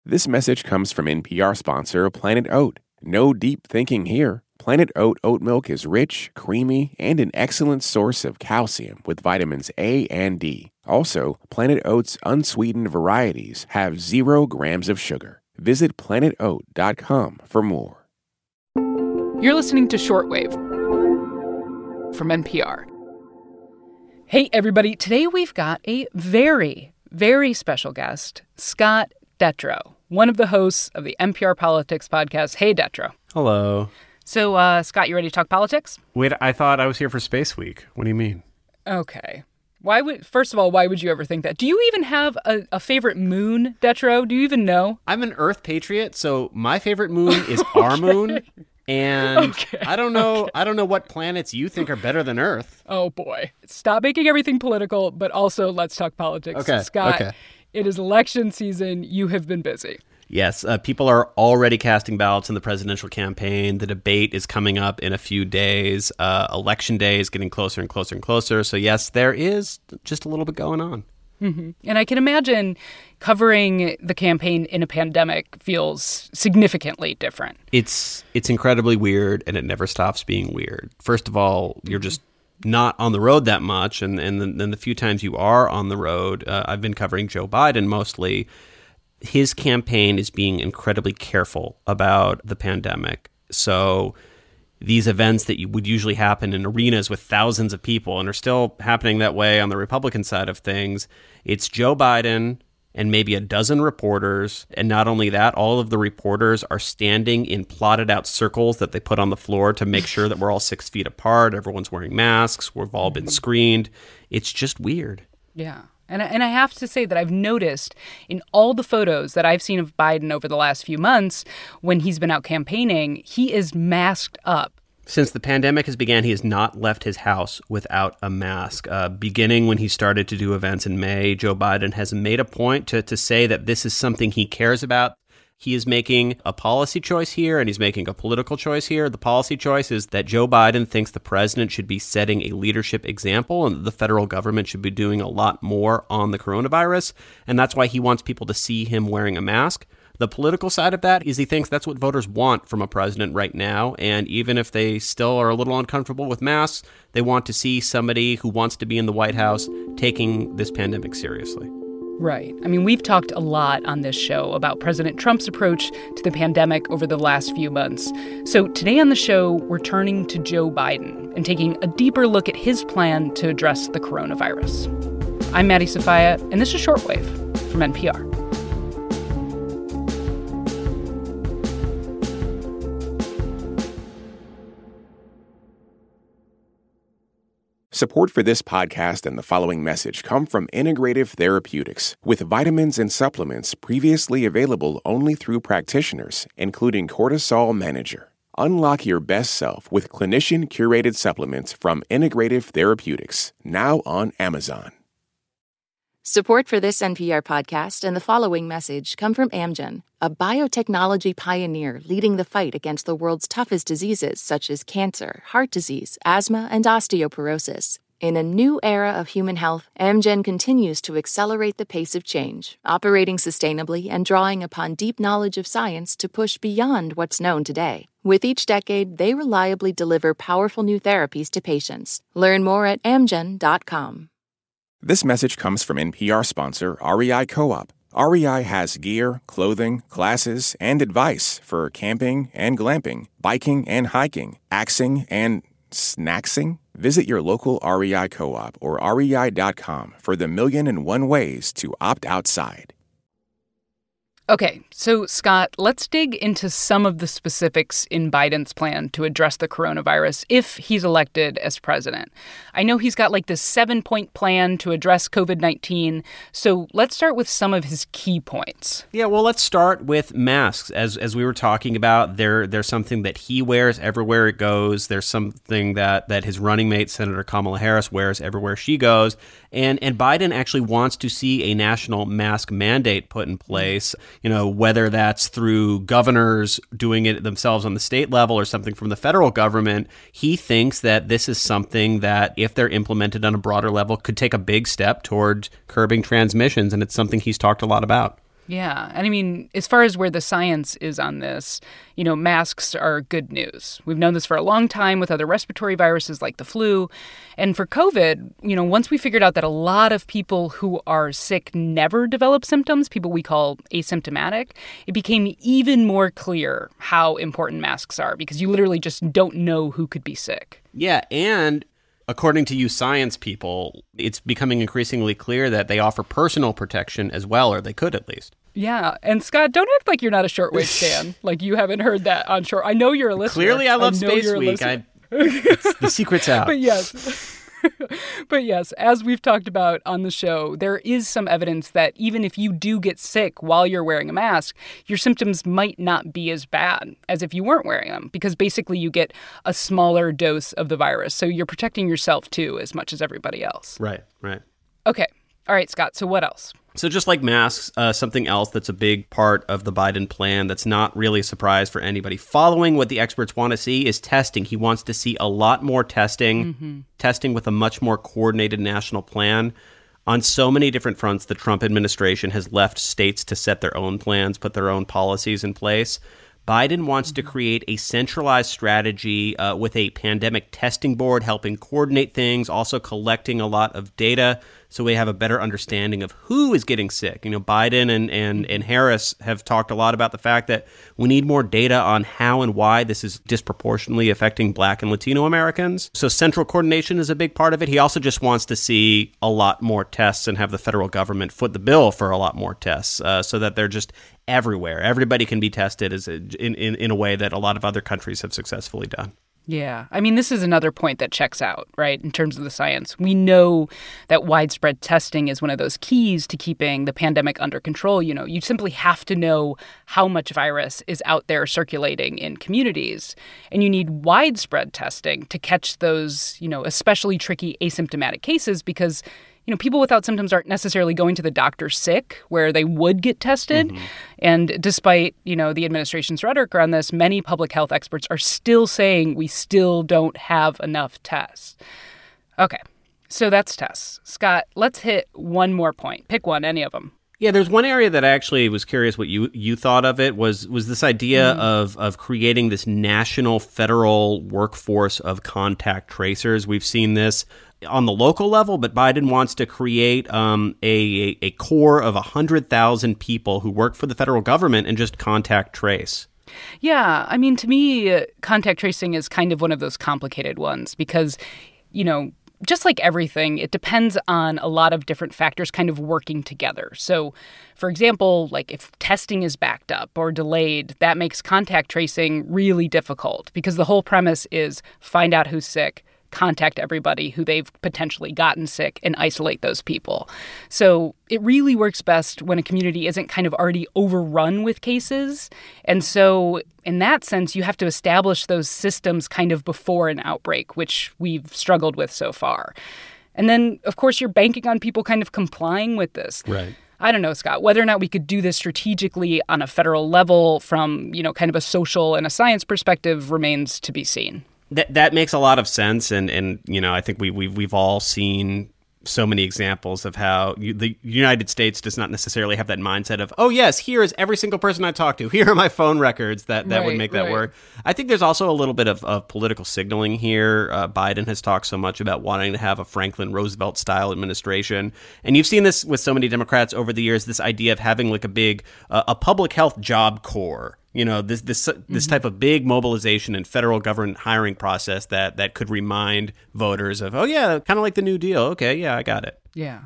This message comes from NPR sponsor Planet Oat. No deep thinking here. Planet Oat oat milk is rich, creamy, and an excellent source of calcium with vitamins A and D. Also, Planet Oat's unsweetened varieties have 0 grams of sugar. Visit planetoat.com for more. You're listening to Shortwave from NPR. Hey, everybody. Today we've got a very, very special guest, Scott Detrow, one of the hosts of the NPR Politics podcast. Hey, Detrow. Hello. So, Scott, you ready to talk politics? Wait, I thought I was here for Space Week. What do you mean? Okay. First of all, why would you ever think that? Do you even have a favorite moon, Detrow? Do you even know? I'm an Earth patriot, so my favorite moon is our moon. And I don't know what planets you think are better than Earth. Oh, boy. Stop making everything political, but also let's talk politics. Okay. Scott, It is election season. You have been busy. Yes, people are already casting ballots in the presidential campaign. The debate is coming up in a few days. Election day is getting closer and closer and closer. So, yes, there is just a little bit going on. Mm-hmm. And I can imagine covering the campaign in a pandemic feels significantly different. It's incredibly weird, and it never stops being weird. First of all, you're just not on the road that much, and then the few times you are on the road, I've been covering Joe Biden mostly. His campaign is being incredibly careful about the pandemic. So these events that would usually happen in arenas with thousands of people and are still happening that way on the Republican side of things, it's Joe Biden and maybe a dozen reporters. And not only that, all of the reporters are standing in plotted out circles that they put on the floor to make sure that we're all 6 feet apart. Everyone's wearing masks. We've all been screened. It's just weird. Yeah. And I have to say that I've noticed in all the photos that I've seen of Biden over the last few months when he's been out campaigning, he is masked up. Since the pandemic has began, he has not left his house without a mask. Beginning when he started to do events in May, Joe Biden has made a point to say that this is something he cares about. He is making a policy choice here, and he's making a political choice here. The policy choice is that Joe Biden thinks the president should be setting a leadership example and that the federal government should be doing a lot more on the coronavirus, and that's why he wants people to see him wearing a mask. The political side of that is he thinks that's what voters want from a president right now, and even if they still are a little uncomfortable with masks, they want to see somebody who wants to be in the White House taking this pandemic seriously. Right. I mean, we've talked a lot on this show about President Trump's approach to the pandemic over the last few months. So today on the show, we're turning to Joe Biden and taking a deeper look at his plan to address the coronavirus. I'm Maddie Sofia, and this is Shortwave from NPR. Support for this podcast and the following message come from Integrative Therapeutics, with vitamins and supplements previously available only through practitioners, including Cortisol Manager. Unlock your best self with clinician-curated supplements from Integrative Therapeutics, now on Amazon. Support for this NPR podcast and the following message come from Amgen, a biotechnology pioneer leading the fight against the world's toughest diseases such as cancer, heart disease, asthma, and osteoporosis. In a new era of human health, Amgen continues to accelerate the pace of change, operating sustainably and drawing upon deep knowledge of science to push beyond what's known today. With each decade, they reliably deliver powerful new therapies to patients. Learn more at amgen.com. This message comes from NPR sponsor REI Co-op. REI has gear, clothing, classes, and advice for camping and glamping, biking and hiking, axing and snacksing. Visit your local REI Co-op or rei.com for the 1,000,001 ways to opt outside. Okay, so Scott, let's dig into some of the specifics in Biden's plan to address the coronavirus if he's elected as president. I know he's got like this 7-point plan to address COVID-19, so let's start with some of his key points. Yeah, well, let's start with masks. As we were talking about, there's something that he wears everywhere it goes. There's something that his running mate, Senator Kamala Harris, wears everywhere she goes. And Biden actually wants to see a national mask mandate put in place, you know, whether that's through governors doing it themselves on the state level or something from the federal government. He thinks that this is something that, if they're implemented on a broader level, could take a big step toward curbing transmissions, and it's something he's talked a lot about. Yeah. And I mean, as far as where the science is on this, masks are good news. We've known this for a long time with other respiratory viruses like the flu. And for COVID, once we figured out that a lot of people who are sick never develop symptoms, people we call asymptomatic, it became even more clear how important masks are because you literally just don't know who could be sick. Yeah, and according to you science people, it's becoming increasingly clear that they offer personal protection as well, or they could at least. Yeah. And Scott, don't act like you're not a shortwave stan. Like you haven't heard that on short. I know you're a listener. Clearly I love Space Week. The secret's out. But yes, as we've talked about on the show, there is some evidence that even if you do get sick while you're wearing a mask, your symptoms might not be as bad as if you weren't wearing them because basically you get a smaller dose of the virus. So you're protecting yourself too as much as everybody else. Right. Okay. All right, Scott. So what else? So just like masks, something else that's a big part of the Biden plan that's not really a surprise for anybody following what the experts want to see is testing. He wants to see a lot more testing, testing with a much more coordinated national plan. On so many different fronts, the Trump administration has left states to set their own plans, put their own policies in place. Biden wants to create a centralized strategy with a pandemic testing board helping coordinate things, also collecting a lot of data so we have a better understanding of who is getting sick. Biden and Harris have talked a lot about the fact that we need more data on how and why this is disproportionately affecting Black and Latino Americans. So central coordination is a big part of it. He also just wants to see a lot more tests and have the federal government foot the bill for a lot more tests so that they're just everywhere. Everybody can be tested in a way that a lot of other countries have successfully done. Yeah. I mean, this is another point that checks out, right, in terms of the science. We know that widespread testing is one of those keys to keeping the pandemic under control. You simply have to know how much virus is out there circulating in communities. And you need widespread testing to catch those, especially tricky asymptomatic cases because people without symptoms aren't necessarily going to the doctor sick where they would get tested. And despite, the administration's rhetoric around this, many public health experts are still saying we still don't have enough tests. Okay, so that's tests. Scott, let's hit one more point. Pick one, any of them. Yeah, there's one area that I actually was curious what you thought of it was this idea of creating this national federal workforce of contact tracers. We've seen this on the local level, but Biden wants to create a core of 100,000 people who work for the federal government and just contact trace. Yeah, I mean, to me, contact tracing is kind of one of those complicated ones because, just like everything, it depends on a lot of different factors kind of working together. So, for example, like if testing is backed up or delayed, that makes contact tracing really difficult because the whole premise is find out who's sick, contact everybody who they've potentially gotten sick, and isolate those people. So it really works best when a community isn't kind of already overrun with cases. And so in that sense, you have to establish those systems kind of before an outbreak, which we've struggled with so far. And then, of course, you're banking on people kind of complying with this. Right. I don't know, Scott, whether or not we could do this strategically on a federal level from, kind of a social and a science perspective remains to be seen. That makes a lot of sense, and I think we've all seen so many examples of how the United States does not necessarily have that mindset of, oh yes, here is every single person I talk to. Here are my phone records that would make that work. I think there's also a little bit of political signaling here. Biden has talked so much about wanting to have a Franklin Roosevelt style administration, and you've seen this with so many Democrats over the years. This idea of having like a big a public health job corps. This type of big mobilization and federal government hiring process that could remind voters of, oh, yeah, kind of like the New Deal. Okay, yeah, I got it. Yeah.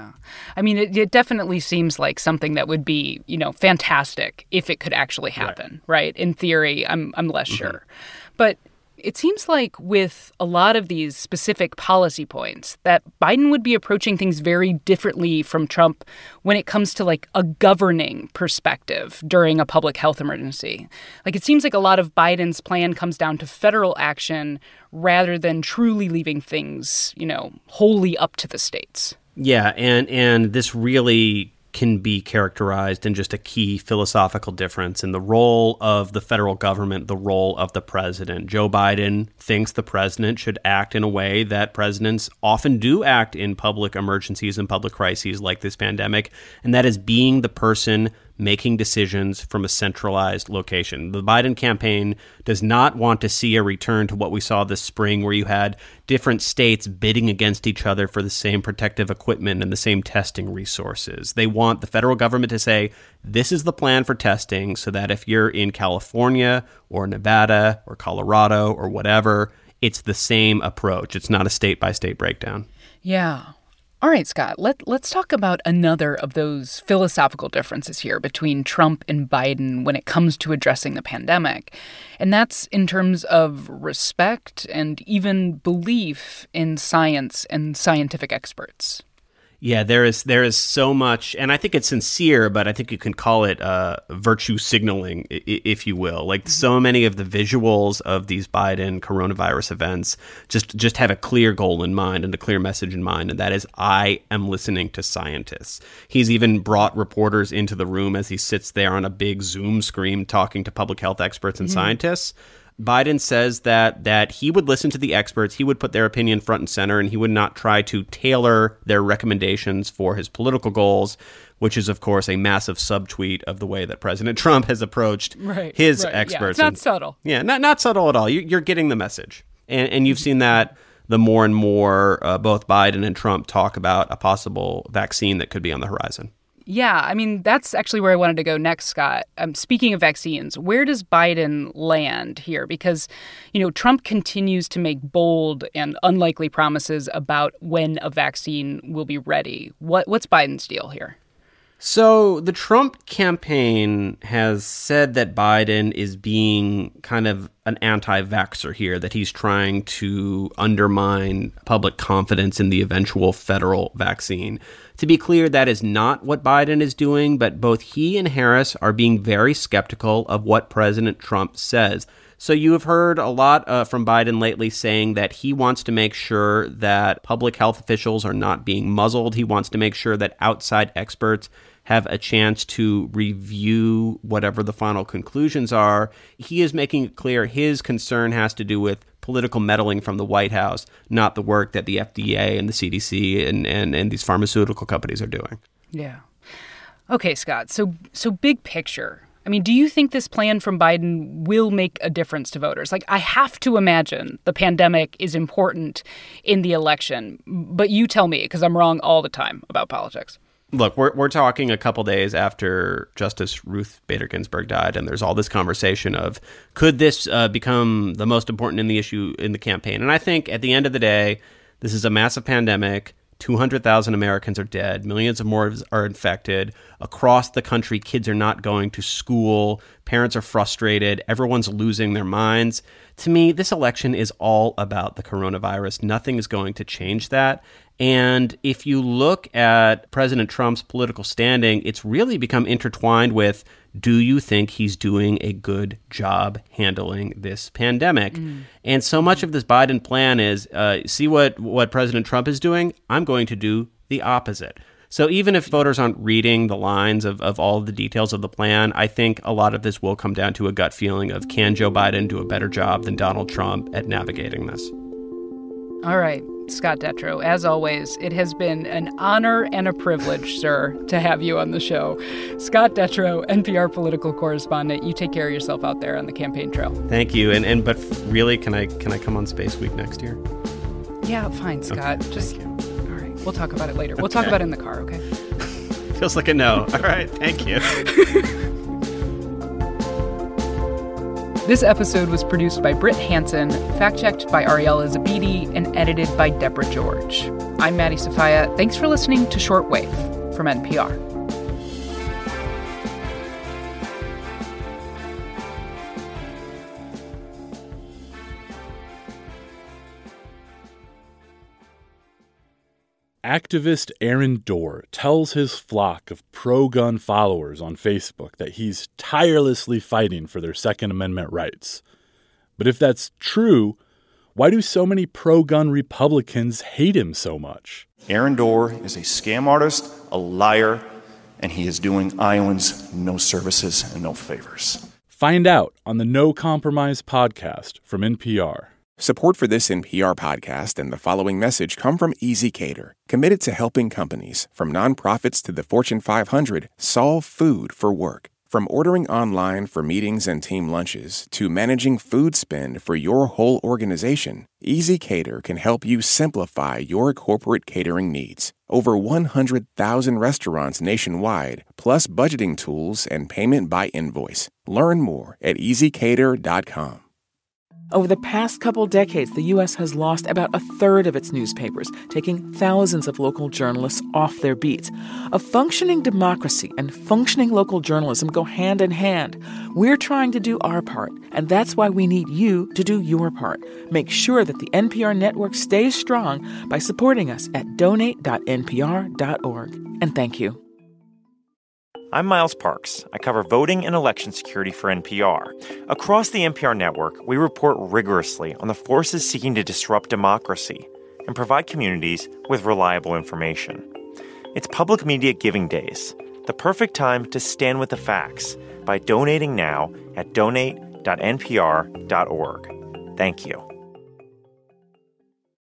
I mean, it definitely seems like something that would be, fantastic if it could actually happen, right? In theory, I'm less sure. But it seems like with a lot of these specific policy points that Biden would be approaching things very differently from Trump when it comes to like a governing perspective during a public health emergency. Like it seems like a lot of Biden's plan comes down to federal action rather than truly leaving things, wholly up to the states. Yeah, and this really can be characterized in just a key philosophical difference in the role of the federal government, the role of the president. Joe Biden thinks the president should act in a way that presidents often do act in public emergencies and public crises like this pandemic, and that is being the person making decisions from a centralized location. The Biden campaign does not want to see a return to what we saw this spring, where you had different states bidding against each other for the same protective equipment and the same testing resources. They want the federal government to say, this is the plan for testing, so that if you're in California or Nevada or Colorado or whatever, it's the same approach. It's not a state-by-state breakdown. Yeah. All right, Scott, let's talk about another of those philosophical differences here between Trump and Biden when it comes to addressing the pandemic. And that's in terms of respect and even belief in science and scientific experts. Yeah, there is so much, and I think it's sincere, but I think you can call it virtue signaling, if you will. Like, so many of the visuals of these Biden coronavirus events just have a clear goal in mind and a clear message in mind, and that is, I am listening to scientists. He's even brought reporters into the room as he sits there on a big Zoom screen talking to public health experts and scientists. Biden says that he would listen to the experts, he would put their opinion front and center, and he would not try to tailor their recommendations for his political goals, which is, of course, a massive subtweet of the way that President Trump has approached his experts. Yeah, it's not subtle. Yeah, not subtle at all. You're getting the message. And you've seen that the more and more both Biden and Trump talk about a possible vaccine that could be on the horizon. Yeah, I mean, that's actually where I wanted to go next, Scott. Speaking of vaccines, where does Biden land here? Because, Trump continues to make bold and unlikely promises about when a vaccine will be ready. What's Biden's deal here? So the Trump campaign has said that Biden is being kind of an anti-vaxxer here, that he's trying to undermine public confidence in the eventual federal vaccine. To be clear, that is not what Biden is doing, but both he and Harris are being very skeptical of what President Trump says. So you have heard a lot from Biden lately saying that he wants to make sure that public health officials are not being muzzled. He wants to make sure that outside experts have a chance to review whatever the final conclusions are. He is making it clear his concern has to do with political meddling from the White House, not the work that the FDA and the CDC and these pharmaceutical companies are doing. Yeah. Okay, Scott, so big picture. I mean, do you think this plan from Biden will make a difference to voters? Like, I have to imagine the pandemic is important in the election, but you tell me, because I'm wrong all the time about politics. Look, we're talking a couple days after Justice Ruth Bader Ginsburg died, and there's all this conversation of, could this become the most important issue in the campaign? And I think at the end of the day, this is a massive pandemic. 200,000 Americans are dead. Millions of more are infected. Across the country, kids are not going to school. Parents are frustrated. Everyone's losing their minds. To me, this election is all about the coronavirus. Nothing is going to change that. And if you look at President Trump's political standing, it's really become intertwined with, do you think he's doing a good job handling this pandemic? And so much of this Biden plan is, see what President Trump is doing? I'm going to do the opposite. So even if voters aren't reading the lines of all of the details of the plan, I think a lot of this will come down to a gut feeling of, can Joe Biden do a better job than Donald Trump at navigating this? All right. Scott Detrow, as always, it has been an honor and a privilege, sir, to have you on the show. Scott Detrow, NPR political correspondent, you take care of yourself out there on the campaign trail. Thank you. But really, can I come on Space Week next year? Yeah, fine, Scott. Okay, just all right. We'll talk about it later. We'll talk about it in the car, okay? Feels like a no. All right, thank you. This episode was produced by Britt Hansen, fact-checked by Ariella Zabidi, and edited by Deborah George. I'm Maddie Sofia. Thanks for listening to Shortwave from NPR. Activist Aaron Dorr tells his flock of pro-gun followers on Facebook that he's tirelessly fighting for their Second Amendment rights. But if that's true, why do so many pro-gun Republicans hate him so much? Aaron Dorr is a scam artist, a liar, and he is doing Iowans no services and no favors. Find out on the No Compromise podcast from NPR. Support for this NPR podcast and the following message come from ezCater, committed to helping companies, from nonprofits to the Fortune 500, solve food for work. From ordering online for meetings and team lunches to managing food spend for your whole organization, ezCater can help you simplify your corporate catering needs. Over 100,000 restaurants nationwide, plus budgeting tools and payment by invoice. Learn more at ezCater.com. Over the past couple decades, the U.S. has lost about a third of its newspapers, taking thousands of local journalists off their beats. A functioning democracy and functioning local journalism go hand in hand. We're trying to do our part, and that's why we need you to do your part. Make sure that the NPR network stays strong by supporting us at donate.npr.org. And thank you. I'm Miles Parks. I cover voting and election security for NPR. Across the NPR network, we report rigorously on the forces seeking to disrupt democracy and provide communities with reliable information. It's Public Media Giving Days, the perfect time to stand with the facts by donating now at donate.npr.org. Thank you.